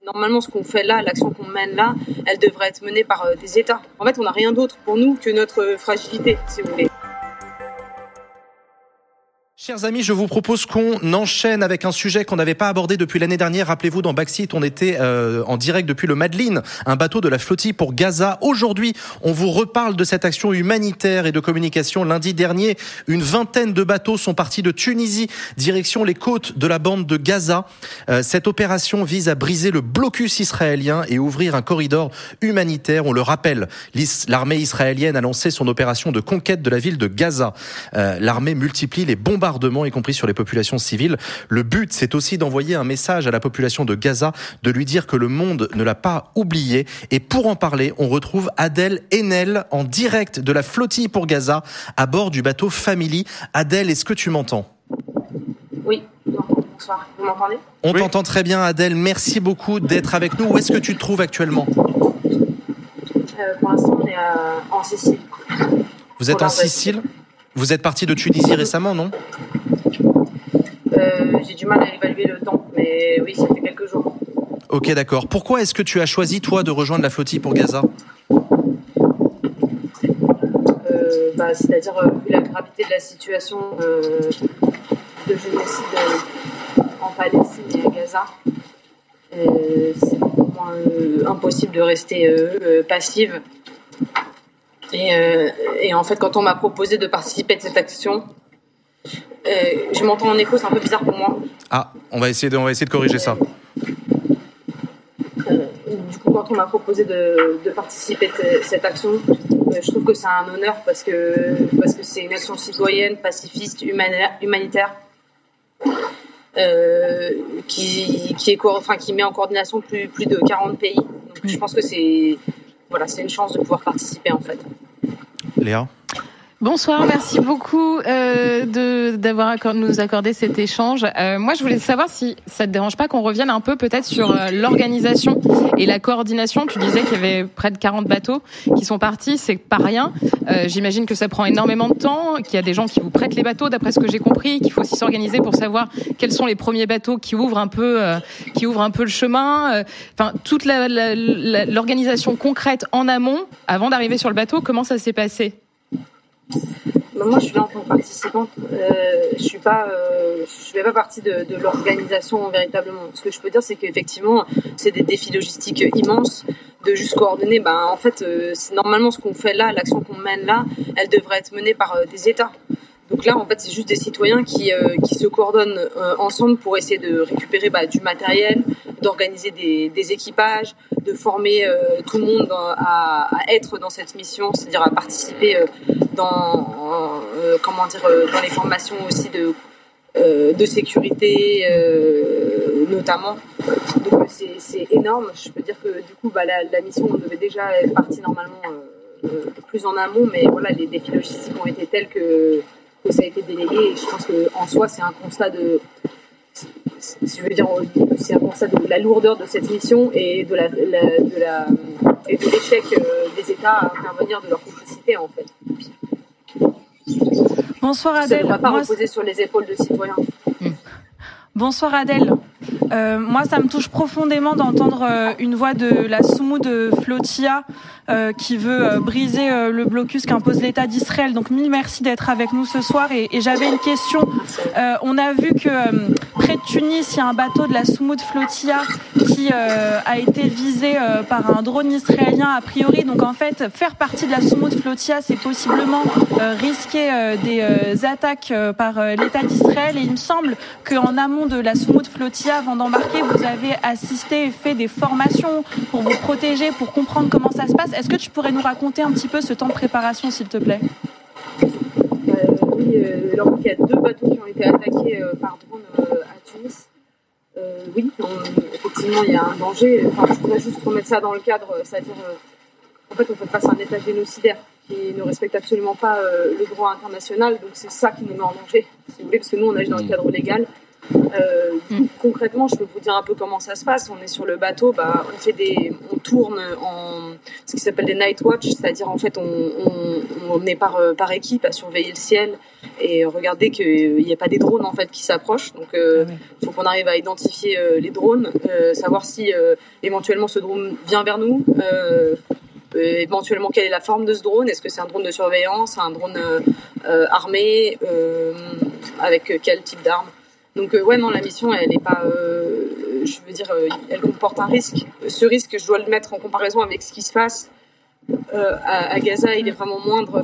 Normalement, ce qu'on fait là, l'action qu'on mène là, elle devrait être menée par des États. En fait, on n'a rien d'autre pour nous que notre fragilité, si vous voulez. Chers amis, je vous propose qu'on enchaîne avec un sujet qu'on n'avait pas abordé depuis l'année dernière. Rappelez-vous, dans Backseat, on était en direct depuis le Madeleine, un bateau de la flottille pour Gaza. Aujourd'hui, on vous reparle de cette action humanitaire et de communication. Lundi dernier, une vingtaine de bateaux sont partis de Tunisie, direction les côtes de la bande de Gaza. Cette opération vise à briser le blocus israélien et ouvrir un corridor humanitaire. On le rappelle, l'armée israélienne a lancé son opération de conquête de la ville de Gaza. L'armée multiplie les bombardements, y compris sur les populations civiles. Le but, c'est aussi d'envoyer un message à la population de Gaza, de lui dire que le monde ne l'a pas oublié. Et pour en parler, on retrouve Adèle Haenel en direct de la flottille pour Gaza, à bord du bateau Family. Adèle, est-ce que tu m'entends ? Oui, bonsoir. Vous m'entendez ? On t'entend très bien, Adèle. Merci beaucoup d'être avec nous. Où est-ce que tu te trouves actuellement ? Pour l'instant, on est en Sicile. Vous êtes en Sicile ? Vous êtes parti de Tunisie récemment, non ? J'ai du mal à évaluer le temps, mais oui, ça fait quelques jours. Ok, d'accord. Pourquoi est-ce que tu as choisi, toi, de rejoindre la flottille pour Gaza ? C'est-à-dire, vu la gravité de la situation de génocide en Palestine et à Gaza, c'est pour moi impossible de rester passive. Et en fait, quand on m'a proposé de participer à cette action, je m'entends en écho, c'est un peu bizarre pour moi. Ah, on va essayer de corriger ça. Du coup, quand on m'a proposé de participer à cette action, je trouve que c'est un honneur parce que c'est une action citoyenne, pacifiste, humanitaire, qui met en coordination plus de 40 pays. Donc, je pense que c'est une chance de pouvoir participer en fait. Léa ? Bonsoir, merci beaucoup d'avoir nous accordé cet échange. Moi, je voulais savoir si ça te dérange pas qu'on revienne un peu peut-être sur l'organisation et la coordination. Tu disais qu'il y avait près de 40 bateaux qui sont partis, c'est pas rien. J'imagine que ça prend énormément de temps, qu'il y a des gens qui vous prêtent les bateaux, d'après ce que j'ai compris, qu'il faut aussi s'organiser pour savoir quels sont les premiers bateaux qui ouvrent un peu le chemin. Enfin, toute l'organisation concrète en amont, avant d'arriver sur le bateau, comment ça s'est passé ? Moi, je suis là en tant que participante. Je fais pas partie de l'organisation véritablement. Ce que je peux dire, c'est qu'effectivement, c'est des défis logistiques immenses de juste coordonner. En fait, c'est normalement ce qu'on fait là, l'action qu'on mène là, elle devrait être menée par des États. Donc là, en fait, c'est juste des citoyens qui se coordonnent ensemble pour essayer de récupérer du matériel, d'organiser des équipages, de former tout le monde à être dans cette mission, c'est-à-dire à participer dans les formations aussi de sécurité notamment. Donc c'est énorme. Je peux dire que du coup, la mission devait déjà être partie normalement plus en amont, mais voilà, les défis logistiques ont été tels que ça a été délayé, et je pense qu'en soi, c'est un constat c'est un constat de la lourdeur de cette mission et de l'échec des États à intervenir de leur complicité, en fait. Bonsoir Adèle. Ça ne devrait pas reposer sur les épaules de citoyens. Bonsoir Adèle. Moi, ça me touche profondément d'entendre une voix de la Soumoud Flotilla qui veut briser le blocus qu'impose l'État d'Israël. Donc, mille merci d'être avec nous ce soir. Et j'avais une question. On a vu que près de Tunis, il y a un bateau de la Soumoud Flotilla qui a été visé par un drone israélien a priori. Donc, en fait, faire partie de la Soumoud Flotilla, c'est possiblement risquer des attaques par l'État d'Israël. Et il me semble qu'en amont de la Soumoud Flotilla, avant d'embarquer, vous avez assisté et fait des formations pour vous protéger, pour comprendre comment ça se passe. Est-ce que tu pourrais nous raconter un petit peu ce temps de préparation, s'il te plaît ? Oui, alors qu'il y a 2 bateaux qui ont été attaqués par drone à Tunis. Oui, effectivement, il y a un danger. Je voudrais juste remettre ça dans le cadre, c'est-à-dire, en fait, on fait face à un État génocidaire qui ne respecte absolument pas le droit international, donc c'est ça qui nous met en danger, si vous voulez, parce que nous, on agit dans le cadre légal. Concrètement, je peux vous dire un peu comment ça se passe. On est sur le bateau, on tourne en ce qui s'appelle des night watch, c'est-à-dire en fait on est par équipe à surveiller le ciel et regarder qu'il n'y a pas des drones en fait qui s'approchent. Donc faut qu'on arrive à identifier les drones, savoir si éventuellement ce drone vient vers nous. Éventuellement, quelle est la forme de ce drone? Est-ce que c'est un drone de surveillance, un drone armé, avec quel type d'arme? Donc non, la mission, elle est pas, elle comporte un risque. Ce risque, je dois le mettre en comparaison avec ce qui se passe à Gaza. Il est vraiment moindre.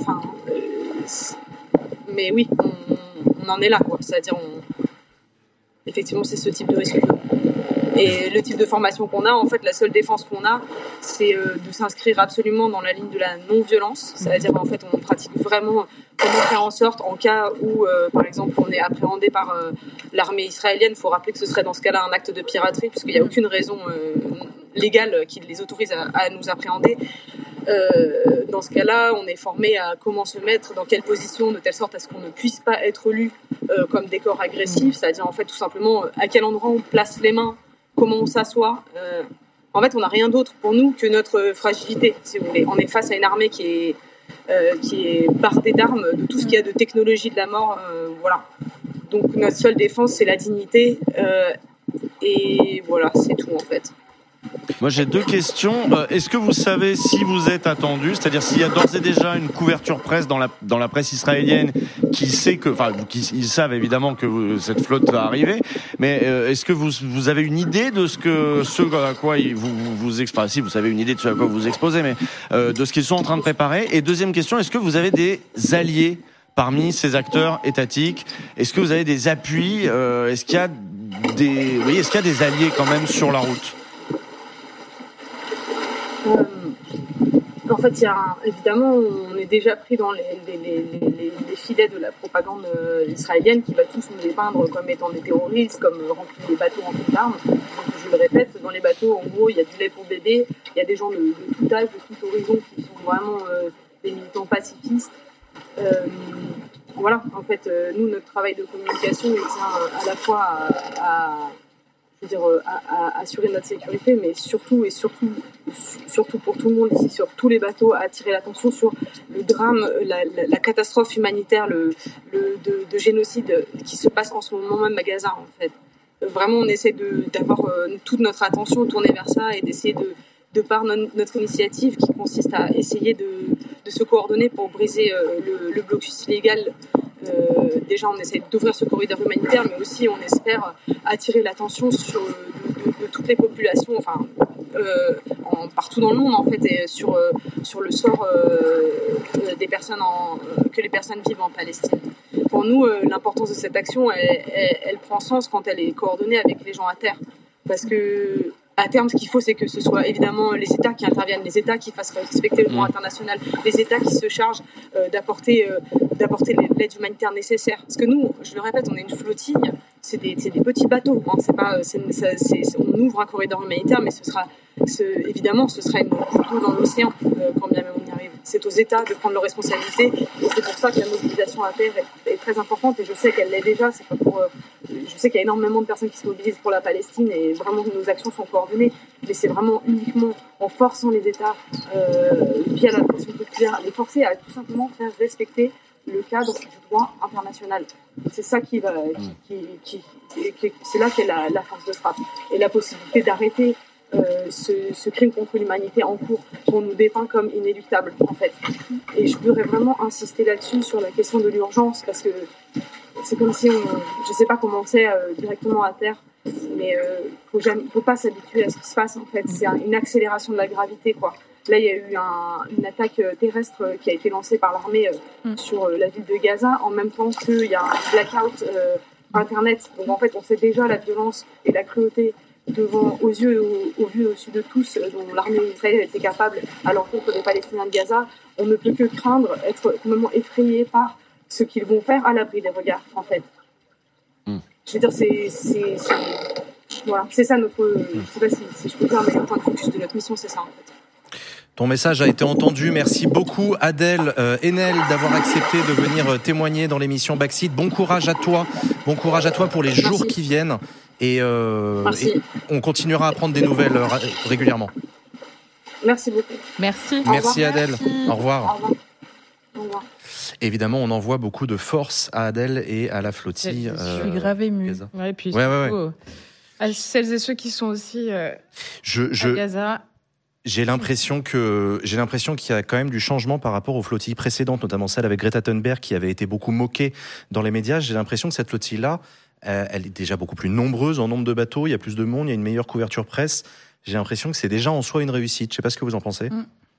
Mais oui, on en est là, quoi. C'est-à-dire, effectivement, c'est ce type de risque. Et le type de formation qu'on a, en fait, la seule défense qu'on a, c'est de s'inscrire absolument dans la ligne de la non-violence. C'est-à-dire, en fait, on pratique vraiment comment faire en sorte, en cas où, par exemple, on est appréhendé par l'armée israélienne, il faut rappeler que ce serait dans ce cas-là un acte de piraterie, puisqu'il n'y a aucune raison légale qui les autorise à nous appréhender. Dans ce cas-là, on est formé à comment se mettre, dans quelle position, de telle sorte à ce qu'on ne puisse pas être lu comme des corps agressifs, c'est-à-dire en fait tout simplement à quel endroit on place les mains, comment on s'assoit. En fait, on n'a rien d'autre pour nous que notre fragilité, si vous voulez. On est face à une armée qui est bardée d'armes, de tout ce qu'il y a de technologie de la mort, voilà. Donc notre seule défense, c'est la dignité, et voilà, c'est tout en fait. Moi, j'ai deux questions. Est-ce que vous savez si vous êtes attendu, c'est-à-dire s'il y a d'ores et déjà une couverture presse dans la presse israélienne qui sait ils savent évidemment que cette flotte va arriver, mais est-ce que vous avez une idée de ce à quoi si vous savez une idée de ce à quoi vous exposez, mais de ce qu'ils sont en train de préparer. Et deuxième question, est-ce que vous avez des alliés parmi ces acteurs étatiques? Est-ce que vous avez des appuis? Est-ce qu'il y a des alliés quand même sur la route? En fait, évidemment, on est déjà pris dans les filets de la propagande israélienne qui va tous nous dépeindre comme étant des terroristes, comme remplis des bateaux remplis d'armes. Donc, je le répète, dans les bateaux, en gros, il y a du lait pour bébé, il y a des gens de tout âge, de tout horizon qui sont vraiment des militants pacifistes. Voilà, en fait, nous, notre travail de communication, il tient à la fois à assurer notre sécurité, mais surtout pour tout le monde ici, sur tous les bateaux, à attirer l'attention sur le drame, la catastrophe humanitaire, de génocide qui se passe en ce moment même à Gaza, en fait. Vraiment, on essaie d'avoir toute notre attention tournée vers ça et d'essayer de par notre initiative qui consiste à essayer de se coordonner pour briser le blocus illégal. Déjà, on essaie d'ouvrir ce corridor humanitaire, mais aussi on espère attirer l'attention de toutes les populations, partout dans le monde en fait, et sur le sort des personnes que les personnes vivent en Palestine. Pour nous, l'importance de cette action, elle prend sens quand elle est coordonnée avec les gens à terre, parce que à terme, ce qu'il faut, c'est que ce soit évidemment les États qui interviennent, les États qui fassent respecter le droit international, les États qui se chargent d'apporter l'aide humanitaire nécessaire. Parce que nous, je le répète, on est une flottille, c'est des petits bateaux. Hein, on ouvre un corridor humanitaire, mais ce sera une goutte d'eau dans l'océan quand bien même on y arrive. C'est aux États de prendre leurs responsabilités, et c'est pour ça que la mobilisation à terre est très importante. Et je sais qu'elle l'est déjà. Je sais qu'il y a énormément de personnes qui se mobilisent pour la Palestine et vraiment nos actions sont coordonnées. Mais c'est vraiment uniquement en forçant les États via la pression populaire, les forcer à tout simplement faire respecter le cadre du droit international. C'est ça c'est là qu'est la force de frappe et la possibilité d'arrêter ce crime contre l'humanité en cours qu'on nous dépeint comme inéluctable en fait. Et je voudrais vraiment insister là-dessus sur la question de l'urgence, parce que c'est comme si je sais pas comment c'est directement à terre, mais faut pas s'habituer à ce qui se passe en fait. C'est une accélération de la gravité quoi. Là, il y a eu une attaque terrestre qui a été lancée par l'armée sur la ville de Gaza, en même temps qu'il y a un blackout Internet. Donc en fait, on sait déjà la violence et la cruauté aux yeux et au vu au-dessus de tous dont l'armée israélienne était capable à l'encontre des Palestiniens de Gaza. On ne peut que craindre, être complètement effrayé par ce qu'ils vont faire à l'abri des regards, en fait. Je veux dire, voilà, c'est ça notre... Je sais pas si je peux dire, mais le point de focus de notre mission, c'est ça, en fait. Ton message a été entendu. Merci beaucoup Adèle Haenel d'avoir accepté de venir témoigner dans l'émission Backseat. Bon courage à toi pour les jours qui viennent. Et on continuera à prendre des nouvelles régulièrement. Merci beaucoup. Merci Adèle. Au revoir. Au revoir. Évidemment, on envoie beaucoup de force à Adèle et à la flottille. Je suis grave émue. Ouais, puis surtout, à celles et ceux qui sont aussi à Gaza. J'ai l'impression qu'il y a quand même du changement par rapport aux flottilles précédentes, notamment celle avec Greta Thunberg qui avait été beaucoup moquée dans les médias. J'ai l'impression que cette flottille-là, elle est déjà beaucoup plus nombreuse en nombre de bateaux, il y a plus de monde, il y a une meilleure couverture presse. J'ai l'impression que c'est déjà en soi une réussite. Je sais pas ce que vous en pensez.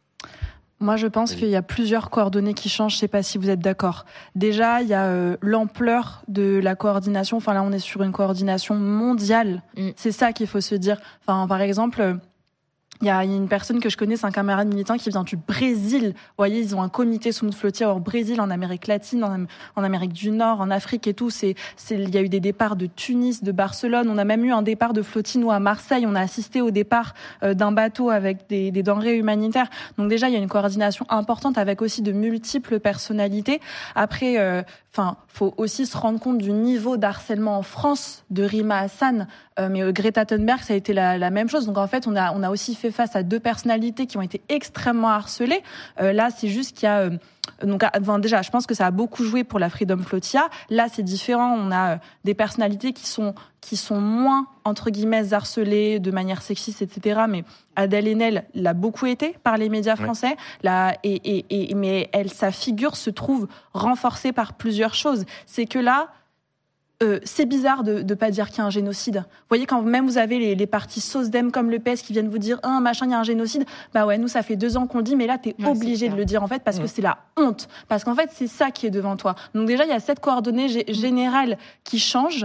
Moi, je pense qu'il y a plusieurs coordonnées qui changent. Je sais pas si vous êtes d'accord. Déjà, il y a l'ampleur de la coordination. Enfin, là, on est sur une coordination mondiale. C'est ça qu'il faut se dire. Enfin, par exemple, il y a une personne que je connais, c'est un camarade militant qui vient du Brésil. Vous voyez, ils ont un comité Sumut Flotia au Brésil, en Amérique latine, en Amérique du Nord, en Afrique et tout. Il y a eu des départs de Tunis, de Barcelone. On a même eu un départ de flottino à Marseille. On a assisté au départ d'un bateau avec des denrées humanitaires. Donc déjà, il y a une coordination importante avec aussi de multiples personnalités. Après, faut aussi se rendre compte du niveau d'harcèlement en France de Rima Hassan. Mais Greta Thunberg, ça a été la même chose. Donc en fait, on a aussi fait face à deux personnalités qui ont été extrêmement harcelées. Là, c'est juste qu'il y a déjà, je pense que ça a beaucoup joué pour la Freedom Flotilla. Là, c'est différent. On a des personnalités qui sont moins entre guillemets harcelées de manière sexiste, etc. Mais Adèle Haenel l'a beaucoup été par les médias français. Là, mais sa figure se trouve renforcée par plusieurs choses. C'est que là, c'est bizarre de pas dire qu'il y a un génocide. Vous voyez, quand même vous avez les partis SOSDEM comme le PS qui viennent vous dire machin, il y a un génocide. Bah ouais, nous ça fait 2 ans qu'on le dit, mais là t'es obligé de le dire en fait parce que c'est la honte. Parce qu'en fait c'est ça qui est devant toi. Donc déjà il y a cette coordonnée générale qui change.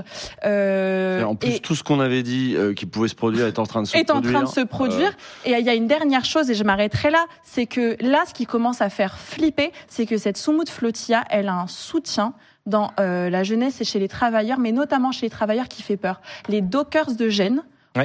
Et en plus tout ce qu'on avait dit qui pouvait se produire est en train de se produire. Et il y a une dernière chose et je m'arrêterai là, c'est que là ce qui commence à faire flipper, c'est que cette Sumut Flotia, elle a un soutien dans la jeunesse et chez les travailleurs, mais notamment chez les travailleurs qui fait peur. Les dockers de Gênes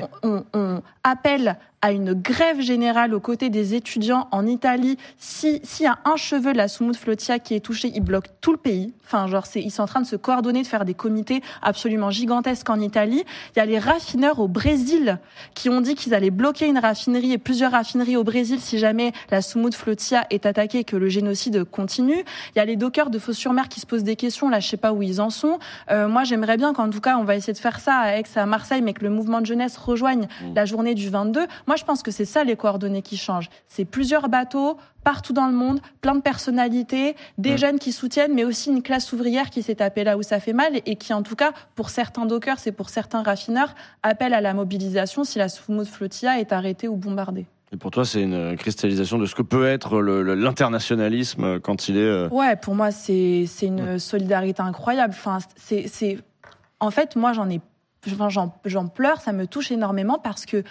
on appelle à une grève générale aux côtés des étudiants en Italie. S'il y a un cheveu de la Sumut Flotia qui est touché, ils bloquent tout le pays. Enfin, ils sont en train de se coordonner, de faire des comités absolument gigantesques en Italie. Il y a les raffineurs au Brésil qui ont dit qu'ils allaient bloquer une raffinerie et plusieurs raffineries au Brésil si jamais la Sumut Flotia est attaquée et que le génocide continue. Il y a les dockers de Fos-sur-Mer qui se posent des questions. Là, je sais pas où ils en sont. Moi, j'aimerais bien qu'en tout cas, on va essayer de faire ça à Aix, à Marseille, mais que le mouvement de jeunesse rejoigne la journée du 22. Moi, je pense que c'est ça les coordonnées qui changent. C'est plusieurs bateaux, partout dans le monde, plein de personnalités, des jeunes qui soutiennent, mais aussi une classe ouvrière qui s'est tapée là où ça fait mal et qui, en tout cas, pour certains dockers et pour certains raffineurs, appelle à la mobilisation si la Sumut Flotia est arrêtée ou bombardée. Et pour toi, c'est une cristallisation de ce que peut être l'internationalisme quand il est... Ouais, pour moi, c'est une solidarité incroyable. Enfin, en fait, moi, j'en pleure, ça me touche énormément parce que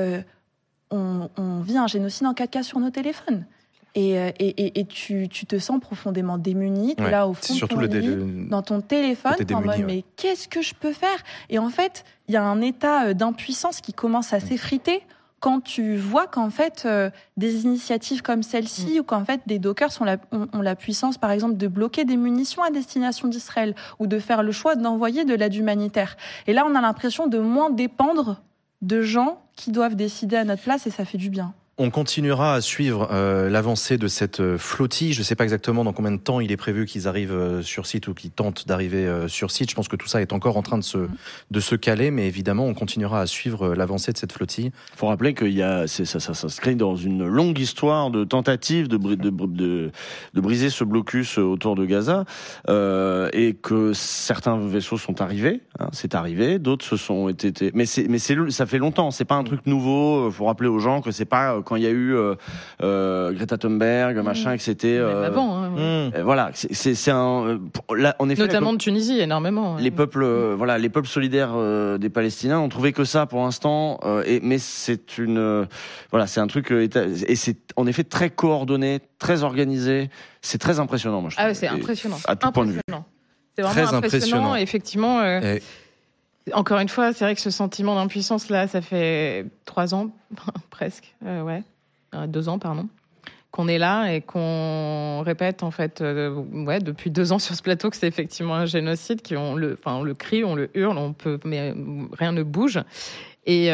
on vit un génocide en 4K sur nos téléphones. Et tu te sens profondément démuni, tu es là au fond de ton lit, dans ton téléphone, en mode mais qu'est-ce que je peux faire ? Et en fait, il y a un état d'impuissance qui commence à s'effriter quand tu vois qu'en fait des initiatives comme celle-ci ou qu'en fait des dockers ont la puissance par exemple de bloquer des munitions à destination d'Israël ou de faire le choix d'envoyer de l'aide humanitaire. Et là, on a l'impression de moins dépendre de gens qui doivent décider à notre place et ça fait du bien. On continuera à suivre l'avancée de cette flottille. Je ne sais pas exactement dans combien de temps il est prévu qu'ils arrivent sur site ou qu'ils tentent d'arriver sur site. Je pense que tout ça est encore en train de se caler, mais évidemment, on continuera à suivre l'avancée de cette flottille. Il faut rappeler que ça s'inscrit dans une longue histoire de tentatives de briser ce blocus autour de Gaza et que certains vaisseaux sont arrivés. C'est arrivé, d'autres se sont été. Mais ça fait longtemps. C'est pas un truc nouveau. Faut rappeler aux gens que c'est pas quand il y a eu Greta Thunberg, machin, que c'était avant. Voilà, c'est un. Là, en effet, notamment de Tunisie, énormément. Les peuples, les peuples solidaires des Palestiniens ont trouvé que ça pour l'instant. Mais c'est c'est un truc et c'est en effet très coordonné, très organisé. C'est très impressionnant, moi. Je trouve. C'est impressionnant. À tout point de vue. C'est vraiment impressionnant. Effectivement. Encore une fois, c'est vrai que ce sentiment d'impuissance là, ça fait 3 ans presque, 2 ans, pardon. qu'on est là et qu'on répète en fait depuis 2 ans sur ce plateau que c'est effectivement un génocide, on le crie, on le hurle, mais rien ne bouge. Et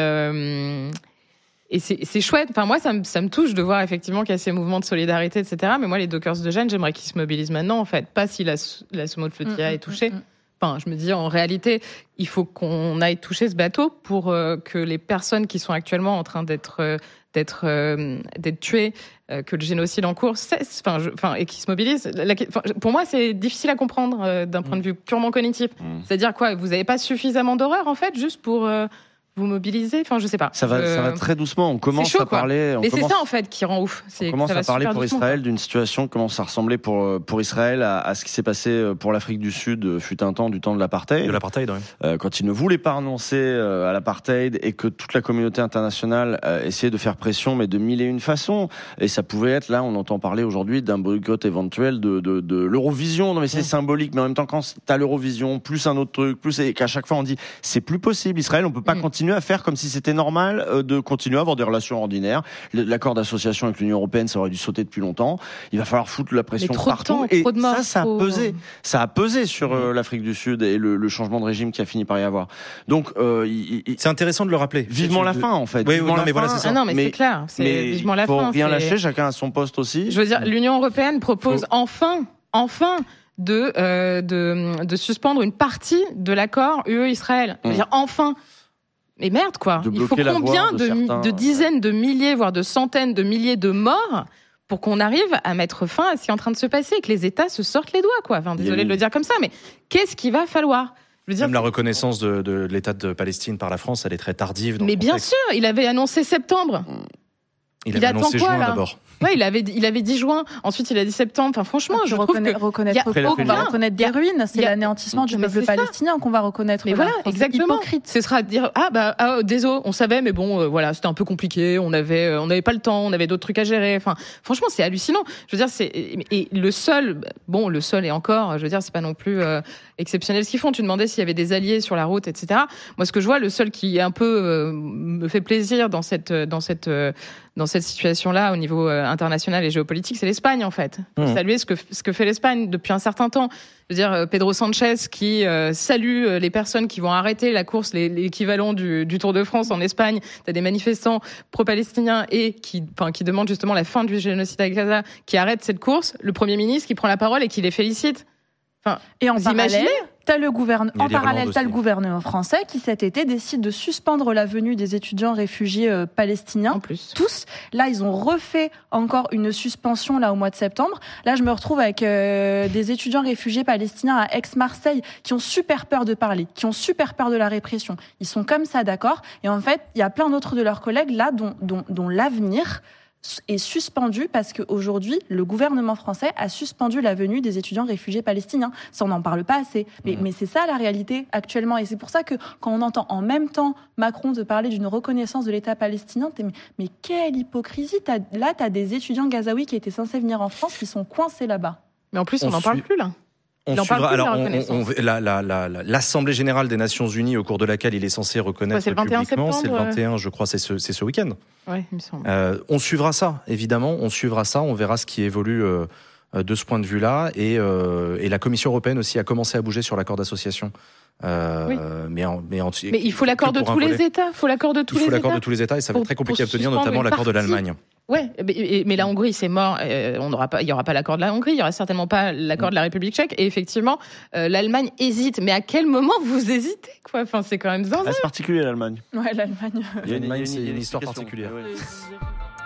c'est chouette. Enfin, moi, ça me touche de voir effectivement qu'il y a ces mouvements de solidarité, etc. Mais moi, les Dockers de Gênes, j'aimerais qu'ils se mobilisent maintenant, en fait. Pas si la Sumo de Flottilla est touchée. Enfin, je me dis, en réalité, il faut qu'on aille toucher ce bateau pour que les personnes qui sont actuellement en train d'être tuées, que le génocide en cours cesse, et qui se mobilisent. Pour moi, c'est difficile à comprendre d'un point de vue purement cognitif. C'est-à-dire quoi ? Vous n'avez pas suffisamment d'horreur, en fait, juste pour vous mobiliser. Enfin, je sais pas. Ça va très doucement. On commence à parler. Mais c'est ça en fait qui rend ouf. On commence à parler pour Israël d'une situation qui commence à ressembler pour Israël à ce qui s'est passé pour l'Afrique du Sud fut un temps, du temps de l'apartheid. De l'apartheid, oui. Quand ils ne voulaient pas renoncer à l'apartheid et que toute la communauté internationale essayait de faire pression, mais de mille et une façons. Et ça pouvait être, là, on entend parler aujourd'hui d'un boycott éventuel de l'Eurovision. Non, mais c'est symbolique. Mais en même temps, quand t'as l'Eurovision, plus un autre truc, et qu'à chaque fois on dit, c'est plus possible. Israël, on peut pas continuer à faire comme si c'était normal de continuer à avoir des relations ordinaires. L'accord d'association avec l'Union européenne, ça aurait dû sauter depuis longtemps. Il va falloir foutre la pression partout. Et ça a pesé sur l'Afrique du Sud et le changement de régime qui a fini par y avoir. Donc, c'est intéressant de le rappeler. Vivement la fin, en fait. Oui, mais voilà, c'est ça. Ah non, mais c'est clair. C'est vivement la fin. Faut rien lâcher, chacun a son poste aussi. Je veux dire, l'Union européenne propose enfin de suspendre une partie de l'accord UE-Israël. Je veux dire, enfin. Mais merde, quoi. Il faut combien de dizaines de milliers, voire de centaines de milliers de morts pour qu'on arrive à mettre fin à ce qui est en train de se passer et que les États se sortent les doigts, quoi. Enfin, désolé de le dire comme ça, mais qu'est-ce qu'il va falloir ? Je veux dire, même la reconnaissance de l'État de Palestine par la France, elle est très tardive. Mais bien sûr, il avait annoncé septembre. Il avait annoncé juin d'abord. Ouais, il avait dit juin. Ensuite, il a dit septembre. Enfin, franchement, je trouve que on va reconnaître des ruines. C'est l'anéantissement du peuple palestinien qu'on va reconnaître. Mais voilà, exactement. Ce sera de dire désolé, on savait, mais bon, voilà, c'était un peu compliqué. On n'avait pas le temps. On avait d'autres trucs à gérer. Enfin, franchement, c'est hallucinant. Je veux dire, et le sol et encore, je veux dire, c'est pas non plus exceptionnel ce qu'ils font. Tu demandais s'il y avait des alliés sur la route, etc. Moi, ce que je vois, le seul qui un peu me fait plaisir dans cette situation-là, au niveau international et géopolitique, c'est l'Espagne, en fait. Faut saluer ce que fait l'Espagne depuis un certain temps. Je veux dire, Pedro Sanchez qui salue les personnes qui vont arrêter la course, l'équivalent du Tour de France en Espagne. T'as des manifestants pro-palestiniens et qui demandent justement la fin du génocide à Gaza, qui arrêtent cette course. Le Premier ministre qui prend la parole et qui les félicite. Enfin, et en parallèle, t'as le gouvernement français qui cet été décide de suspendre la venue des étudiants réfugiés palestiniens. En plus. Tous. Là, ils ont refait encore une suspension là au mois de septembre. Là, je me retrouve avec des étudiants réfugiés palestiniens à Aix-Marseille qui ont super peur de parler, qui ont super peur de la répression. Ils sont comme ça, d'accord. Et en fait, il y a plein d'autres de leurs collègues là dont l'avenir est suspendu parce qu'aujourd'hui, le gouvernement français a suspendu la venue des étudiants réfugiés palestiniens. Ça, on n'en parle pas assez. Mais c'est ça la réalité actuellement. Et c'est pour ça que quand on entend en même temps Macron te parler d'une reconnaissance de l'État palestinien, mais quelle hypocrisie. T'as des étudiants gazaouis qui étaient censés venir en France qui sont coincés là-bas. Mais en plus, on n'en parle plus là. On suivra. Alors, l'Assemblée générale des Nations Unies, au cours de laquelle il est censé reconnaître publiquement, c'est le 21, je crois, c'est ce week-end. Ouais, il me semble. On suivra ça, évidemment. On verra ce qui évolue de ce point de vue-là. Et la Commission européenne aussi a commencé à bouger sur l'accord d'association. Oui. Mais il faut l'accord de tous les États. Il faut l'accord de tous les États et ça va être très compliqué à obtenir, notamment l'accord de l'Allemagne. Ouais, mais la Hongrie, c'est mort. Il y aura pas l'accord de la Hongrie. Il y aura certainement pas l'accord de la République tchèque. Et effectivement, l'Allemagne hésite. Mais à quel moment vous hésitez, quoi? Enfin, c'est quand même zinzin. C'est particulier, l'Allemagne. Ouais, l'Allemagne. Il y a une histoire particulière. Oui.